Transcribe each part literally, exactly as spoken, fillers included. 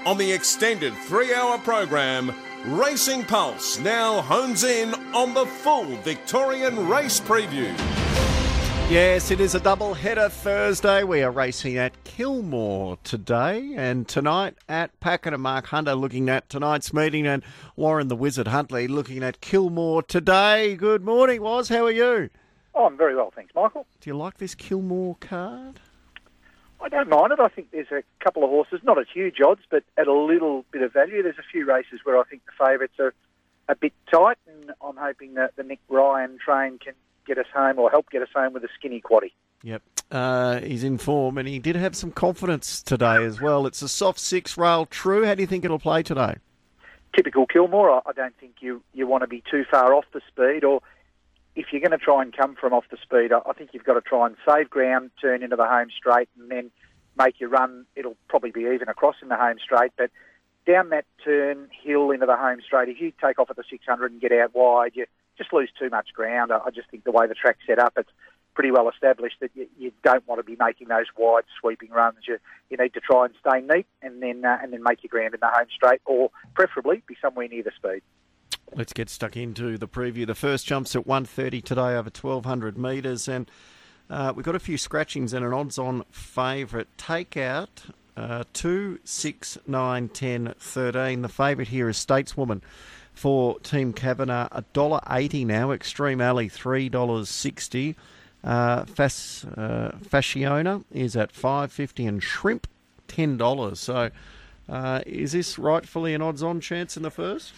On the extended three-hour program, Racing Pulse now hones in on the full Victorian race preview. Yes, it is a double-header Thursday. We are racing at Kilmore today and tonight at Pakenham. Mark Hunter looking at tonight's meeting and Warren the Wizard Huntley looking at Kilmore today. Good morning, Woz. How are you? Oh, I'm very well, thanks, Michael. Do you like this Kilmore card? I don't mind it. I think there's a couple of horses, not at huge odds, but at a little bit of value. There's a few races where I think the favourites are a bit tight, and I'm hoping that the Nick Ryan train can get us home or help get us home with a skinny quaddie. Yep. Uh, he's in form, and he did have some confidence today as well. It's a soft six rail true. How do you think it'll play today? Typical Kilmore. I, I don't think you, you want to be too far off the speed, or if you're going to try and come from off the speed, I, I think you've got to try and save ground, turn into the home straight, and then make your run. It'll probably be even across in the home straight, but down that turn hill into the home straight, if you take off at the six hundred and get out wide, you just lose too much ground. I, I just think the way the track's set up, it's pretty well established that you, you don't want to be making those wide sweeping runs. You you need to try and stay neat and then uh, and then make your ground in the home straight, or preferably be somewhere near the speed. Let's get stuck into the preview. The first jump's at one thirty today over twelve hundred metres, and uh, we've got a few scratchings and an odds-on favourite. Take out uh, two, six, nine, ten, thirteen. The favourite here is Stateswoman for Team Kavanagh, one dollar eighty now. Extreme Alley, three dollars sixty. Uh, Fas, uh, Fasciona is at five dollars fifty, and Shrimp, ten dollars. So uh, is this rightfully an odds-on chance in the first?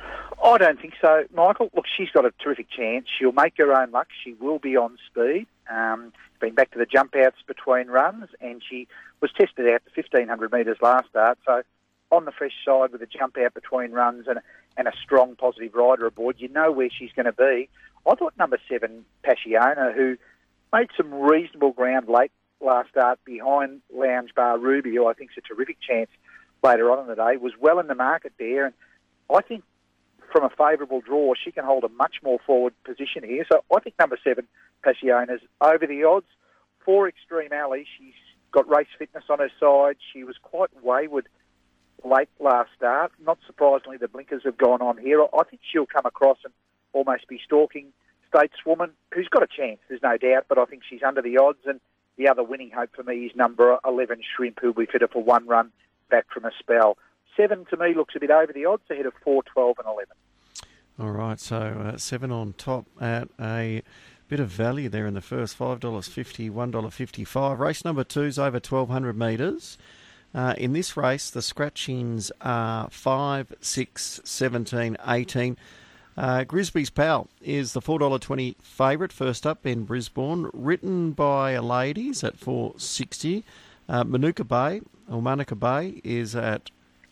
I don't think so, Michael. Look, she's got a terrific chance. She'll make her own luck. She will be on speed. Um, been back to the jump outs between runs, and she was tested out to fifteen hundred metres last start. So on the fresh side with a jump out between runs and, and a strong positive rider aboard, you know where she's going to be. I thought number seven, Passiona, who made some reasonable ground late last start behind Lounge Bar Ruby, who I think is a terrific chance later on in the day, was well in the market there. And I think from a favourable draw, she can hold a much more forward position here. So I think number seven, Passiona's over the odds. For Extreme Alley, she's got race fitness on her side. She was quite wayward late last start. Not surprisingly, the blinkers have gone on here. I think she'll come across and almost be stalking Stateswoman, who's got a chance, there's no doubt, but I think she's under the odds. And the other winning hope for me is number eleven, Shrimp, who'll be fitter for one run back from a spell. Seven, to me, looks a bit over the odds, ahead of four, twelve and eleven. All right, so uh, seven on top at a bit of value there in the first, five dollars fifty, one dollar fifty-five. Race number two's over twelve hundred metres. Uh, in this race, the scratchings are five, six, seventeen, eighteen. Uh, Grisby's Pal is the four dollars twenty favourite. First up, Ben Brisbane, written by a ladies at four dollars sixty. Uh, Manuka Bay, or Manuka Bay, is at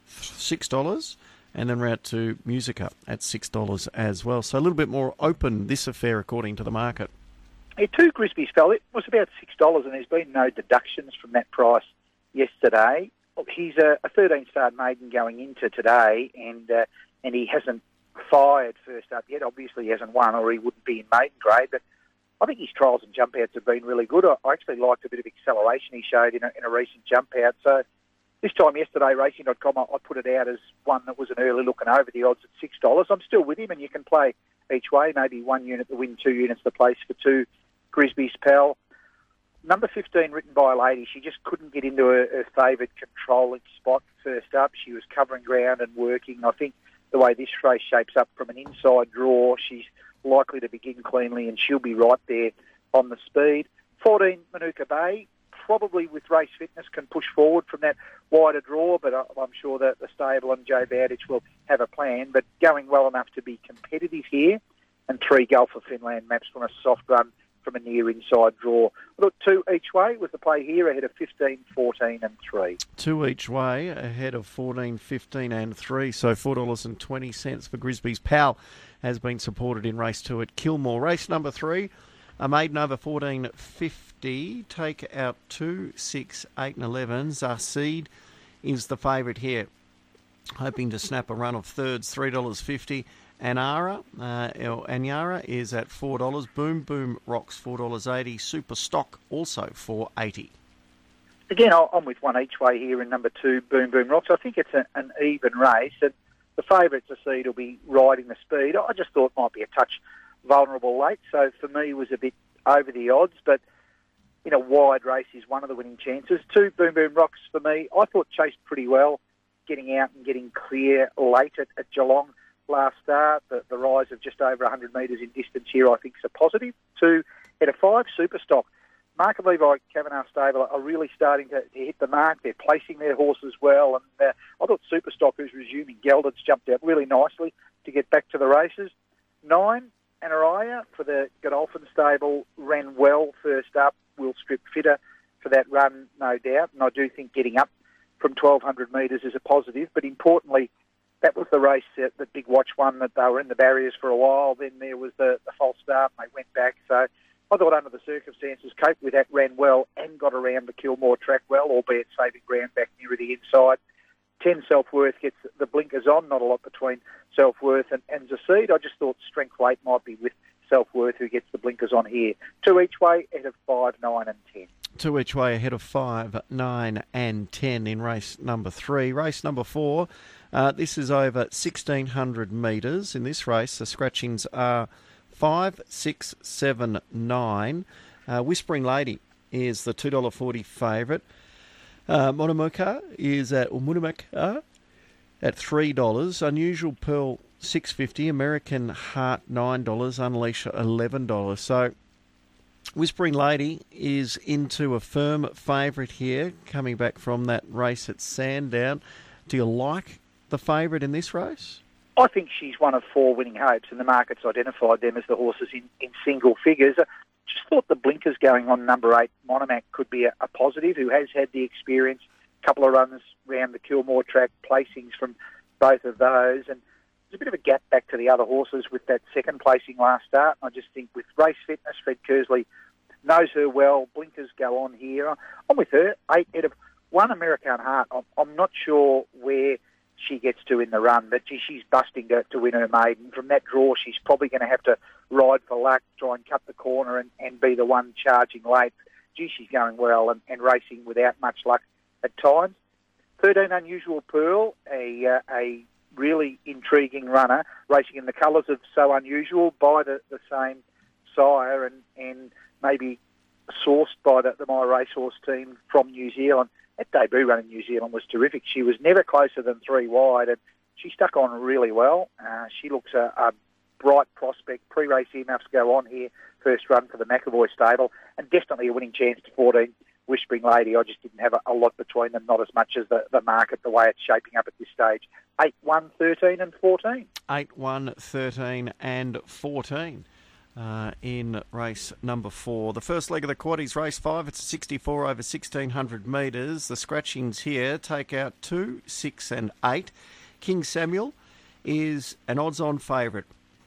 six dollars, and then we're out to Musica at six dollars as well. So a little bit more open, this affair, according to the market. Yeah, two Grisby's Pal, it was about six dollars, and there's been no deductions from that price yesterday. Look, he's a, a thirteen-star maiden going into today, and uh, and he hasn't fired first up yet. Obviously, he hasn't won, or he wouldn't be in maiden grade, but I think his trials and jump outs have been really good. I, I actually liked a bit of acceleration he showed in a, in a recent jump out. So this time yesterday, racing dot com, I, I put it out as one that was an early look and over the odds at six dollars. I'm still with him, and you can play each way, maybe one unit to win, two units to place for two Grisby's Pal. Number fifteen, written by a lady, she just couldn't get into her, her favoured controlling spot first up. She was covering ground and working. I think the way this race shapes up from an inside draw, she's likely to begin cleanly, and she'll be right there on the speed. fourteen, Manuka Bay, probably with race fitness can push forward from that wider draw, but I'm sure that the stable and Joe Bowditch will have a plan, but going well enough to be competitive here. And three, Gulf of Finland, maps from a soft run from a near inside draw. Look, two each way with the play here ahead of fifteen, fourteen and three. Two each way ahead of fourteen, fifteen and three. So four dollars twenty for Grisby's Pal has been supported in race two at Kilmore. Race number three, a maiden over fourteen fifty. Take out two, six, eight and eleven. Zarseed is the favourite here, hoping to snap a run of thirds, three dollars fifty. Anara, uh, Anyara is at four dollars. Boom Boom Rocks, four dollars eighty. Super Stock also four dollars eighty. Again, I- I'm with one each way here in number two, Boom Boom Rocks. I think it's a, an even race, and the favourite to seed will be riding the speed. I just thought it might be a touch vulnerable late, so for me was a bit over the odds, but in a wide race is one of the winning chances. Two, Boom Boom Rocks for me. I thought chased pretty well, getting out and getting clear late at, at Geelong last start. The, the rise of just over one hundred metres in distance here I think is a positive. Two, at a five, Superstock. Mark and Levi Kavanagh stable are really starting to, to hit the mark. They're placing their horses well, and uh, I thought Superstock, who's resuming Gelders, jumped out really nicely to get back to the races. Nine, Anaraya for the Godolphin stable ran well first up. Will strip fitter for that run, no doubt. And I do think getting up from twelve hundred metres is a positive. But importantly, that was the race that, that Big Watch won, that they were in the barriers for a while. Then there was the, the false start and they went back. So I thought under the circumstances, coped with that, ran well and got around the Kilmore track well, albeit saving ground back near the inside. ten, Self-Worth gets the blinkers on, not a lot between Self-Worth and, and Zacede. I just thought strength weight might be with Self-Worth, who gets the blinkers on here. Two each way, ahead of five, nine and ten. Two each way ahead of five, nine and ten in race number three. Race number four, uh, this is over sixteen hundred metres. In this race, the scratchings are five, six, seven, nine. Uh, Whispering Lady is the two dollars forty favourite. Uh, Monamuka is at, or Munamaka at three dollars. Unusual Pearl, six dollars fifty. American Heart, nine dollars. Unleash, eleven dollars. So Whispering Lady is into a firm favourite here, coming back from that race at Sandown. Do you like the favourite in this race? I think she's one of four winning hopes, and the market's identified them as the horses in, in single figures. I just thought the blinkers going on number eight, Monomac, could be a, a positive, who has had the experience, a couple of runs round the Kilmore track, placings from both of those, and there's a bit of a gap back to the other horses with that second placing last start. I just think with race fitness, Fred Kersley knows her well. Blinkers go on here. I'm with her. Eight head of one, American Heart. I'm, I'm not sure where she gets to in the run, but gee, she's busting to, to win her maiden. From that draw, she's probably going to have to ride for luck, try and cut the corner and, and be the one charging late. Gee, she's going well and, and racing without much luck at times. thirteen, Unusual Pearl, a uh, a really intriguing runner, racing in the colours of So Unusual by the, the same sire and, and maybe sourced by the, the My Racehorse team from New Zealand. That debut run in New Zealand was terrific. She was never closer than three wide, and she stuck on really well. Uh, she looks a, a bright prospect. Pre-race earmuffs go on here. First run for the McAvoy stable, and definitely a winning chance to fourteen, Whispering Lady. I just didn't have a, a lot between them, not as much as the, the market, the way it's shaping up at this stage. eight, one, thirteen and fourteen. eight, one, thirteen and fourteen. Uh, in race number four. The first leg of the quaddies, race five, it's sixty-four over sixteen hundred metres. The scratchings here take out two, six and eight. King Samuel is an odds-on favourite.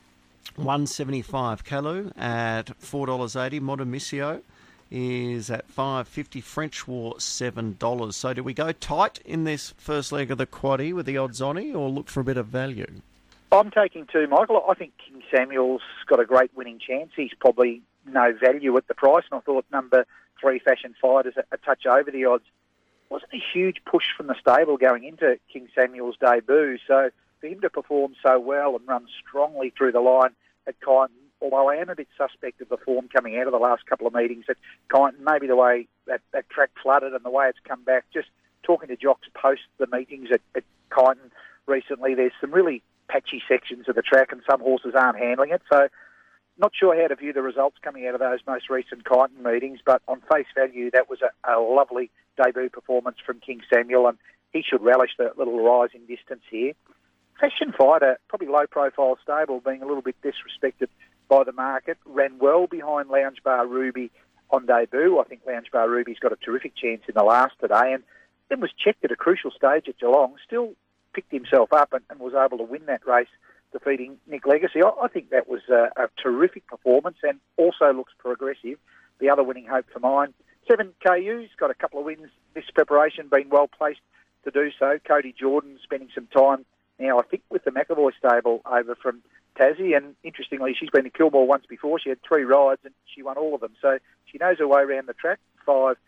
one seventy-five Kalu at four dollars eighty. Montemissio is at five fifty. French War, seven dollars. So do we go tight in this first leg of the quaddie with the odds-on or look for a bit of value? I'm taking two, Michael. I think King Samuel's got a great winning chance. He's probably no value at the price, and I thought number three, Fashion Fight, is a, a touch over the odds. Wasn't a huge push from the stable going into King Samuel's debut, so for him to perform so well and run strongly through the line at Kyneton, although I am a bit suspect of the form coming out of the last couple of meetings at Kyneton, maybe the way that, that track flooded and the way it's come back, just talking to jocks post the meetings at, at Kyneton recently, there's some really patchy sections of the track and some horses aren't handling it. So not sure how to view the results coming out of those most recent Kyneton meetings, but on face value, that was a, a lovely debut performance from King Samuel, and he should relish the little rise in distance here. Fashion Fighter, probably low-profile stable, being a little bit disrespected by the market, ran well behind Lounge Bar Ruby on debut. I think Lounge Bar Ruby's got a terrific chance in the last today, and then was checked at a crucial stage at Geelong, still picked himself up and, and was able to win that race, defeating Nick Legacy. I, I think that was a, a terrific performance and also looks progressive. The other winning hope for mine. Seven, K U's got a couple of wins this preparation, been well placed to do so. Cody Jordan spending some time now, I think, with the McAvoy stable over from Tassie, and interestingly, she's been to Kilmore once before. She had three rides and she won all of them, so she knows her way around the track. Five,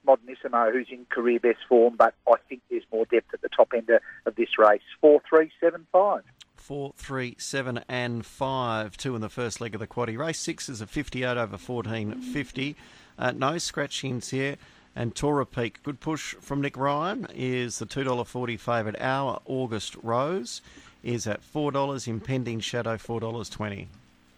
Modernissimo, who's in career best form, but I think there's more depth at the top end of, of this race. Four, three, seven, five. Four, three, seven, and five. Two in the first leg of the quaddie. Race six is a fifty-eight over fourteen fifty. Uh, no scratchings here. And Tora Peak, good push from Nick Ryan, is the two dollars forty favourite. Our August Rose is at four dollars. Impending Shadow, four dollars twenty.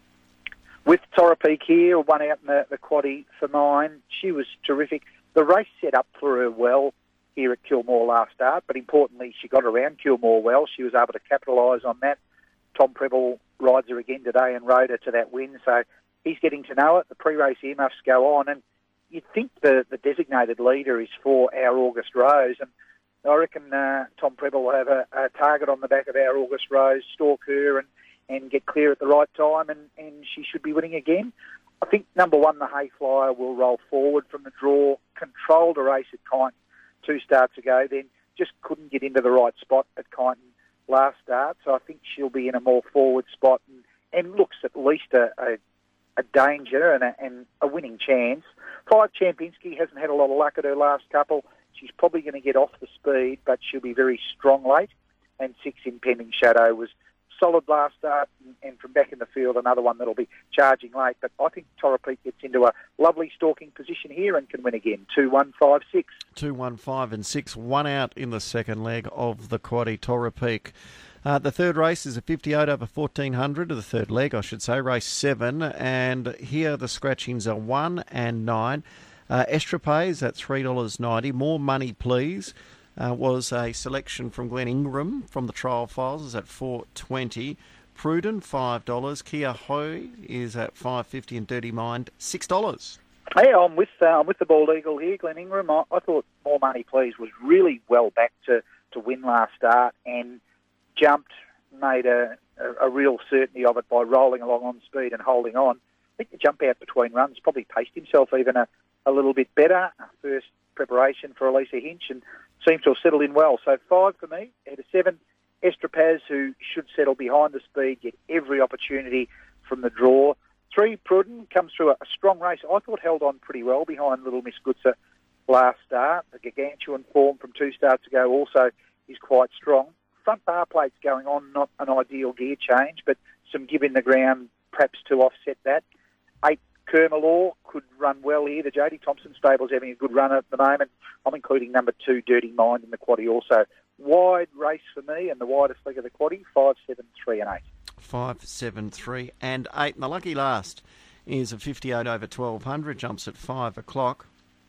With Tora Peak here, one out in the, the quaddie for mine. She was terrific. The race set up for her well here at Kilmore last start, but importantly, she got around Kilmore well. She was able to capitalise on that. Tom Preble rides her again today and rode her to that win, so he's getting to know it. The pre-race earmuffs go on, and you'd think the, the designated leader is for Our August Rose, and I reckon uh, Tom Preble will have a, a target on the back of Our August Rose, stalk her and, and get clear at the right time, and, and she should be winning again. I think number one, the Hayflyer, will roll forward from the draw, controlled a race at Kyneton two starts ago, then just couldn't get into the right spot at Kyneton last start, so I think she'll be in a more forward spot and, and looks at least a, a, a danger and a, and a winning chance. Five, Champinski, hasn't had a lot of luck at her last couple. She's probably going to get off the speed, but she'll be very strong late. And six, Impending Shadow, was solid last start, and, and from back in the field, another one that'll be charging late. But I think Tora Peak gets into a lovely stalking position here and can win again. Two, one, five, six. Two, one, five, and six. One out in the second leg of the quaddie, Tora Peak. Uh, the third race is a fifty-eight over fourteen hundred, or the third leg, I should say, race seven. And here the scratchings are one and nine. Uh, Estrapé is at three dollars ninety. More Money Please uh, was a selection from Glen Ingram from the trial files, is at four twenty. Pruden, five dollars. Kia Hoi is at five fifty, and Dirty Mind, six dollars. Hey, I'm with uh, I'm with the Bald Eagle here, Glen Ingram. I, I thought More Money Please was really well back to, to win last start and jumped, made a, a, a real certainty of it by rolling along on speed and holding on. I think the jump out between runs probably paced himself even a, a little bit better. First preparation for Elisa Hinch and seems to have settled in well. So five for me, ahead of seven. Estrapaz, who should settle behind the speed, get every opportunity from the draw. Three, Pruden, comes through a, a strong race. I thought held on pretty well behind Little Miss Goodser last start. The gargantuan form from two starts ago also is quite strong. Front bar plates going on, not an ideal gear change, but some give in the ground perhaps to offset that. Eight, Kermalore, could run well here. The J D Thompson stable's having a good run at the moment. I'm including number two, Dirty Mind, in the quaddie also. Wide race for me, and the widest leg of the quaddie, five, seven, three, and eight. Five, seven, three, and eight. And the lucky last is a fifty-eight over twelve hundred, jumps at five o'clock.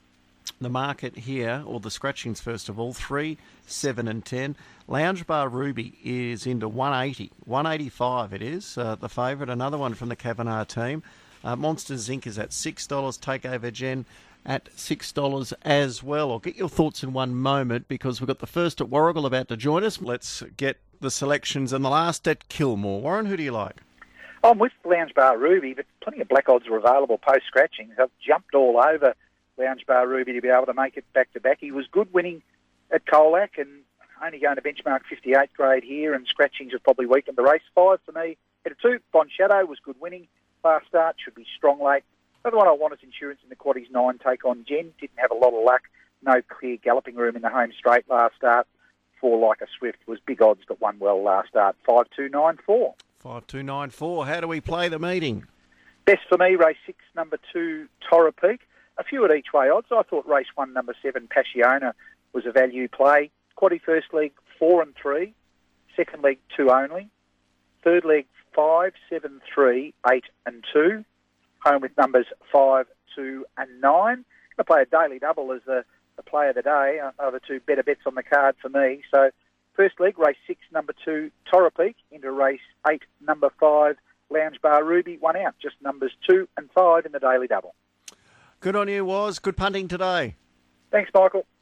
The market here, or the scratchings first of all, three, seven, and ten. Lounge Bar Ruby is into one eighty, one eighty-five. It is uh, the favourite. Another one from the Kavanagh team. Uh, Monsters Incorporated is at six dollars. Takeover Gen at six dollars as well. I'll get your thoughts in one moment because we've got the first at Warragul about to join us. Let's get the selections and the last at Kilmore. Warren, who do you like? I'm with Lounge Bar Ruby, but plenty of black odds are available post-scratchings. I've jumped all over Lounge Bar Ruby to be able to make it back-to-back. He was good winning at Colac and only going to benchmark fifty-eight grade here, and scratchings have probably weakened the race. Five for me. Head of two, Bond Shadow was good winning. Last start, should be strong late. The other one I want is Insurance in the Quaddie's nine, Take On Jen. Didn't have a lot of luck. No clear galloping room in the home straight last start. Four, Like a Swift, was big odds but won well last start. Five, two, nine, four. Five, two, nine, four. How do we play the meeting? Best for me, race six, number two, Tora Peak. A few at each way odds. I thought race one, number seven, Passiona, was a value play. Quaddie first leg, four and three. Second leg, two only. Third leg, five, seven, three, eight and two. Home with numbers five, two and nine. Going to play a daily double as the, the play of the day. Other two better bets on the card for me. So first leg, race six, number two, Tora Peak, into race eight, number five, Lounge Bar Ruby. One out, just numbers two and five in the daily double. Good on you, Woz. Good punting today. Thanks, Michael.